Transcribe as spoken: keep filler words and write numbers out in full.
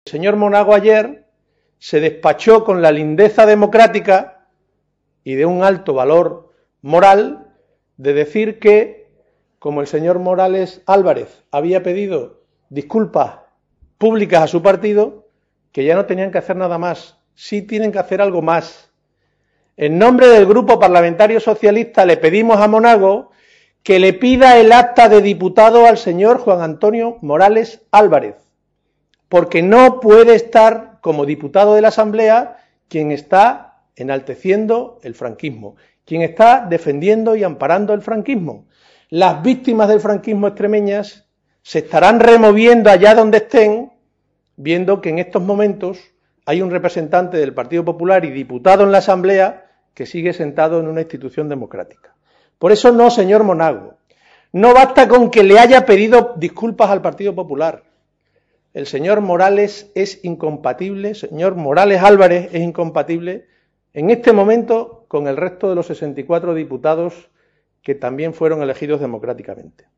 El señor Monago ayer se despachó con la lindeza democrática y de un alto valor moral de decir que, como el señor Morales Álvarez había pedido disculpas públicas a su partido, que ya no tenían que hacer nada más, sí tienen que hacer algo más. En nombre del Grupo Parlamentario Socialista le pedimos a Monago que le pida el acta de diputado al señor Juan Antonio Morales Álvarez, porque no puede estar como diputado de la Asamblea quien está enalteciendo el franquismo, quien está defendiendo y amparando el franquismo. Las víctimas del franquismo extremeñas se estarán removiendo allá donde estén, viendo que en estos momentos hay un representante del Partido Popular y diputado en la Asamblea que sigue sentado en una institución democrática. Por eso no, señor Monago, no basta con que le haya pedido disculpas al Partido Popular. El señor Morales es incompatible, señor Morales Álvarez es incompatible en este momento con el resto de los sesenta y cuatro diputados que también fueron elegidos democráticamente.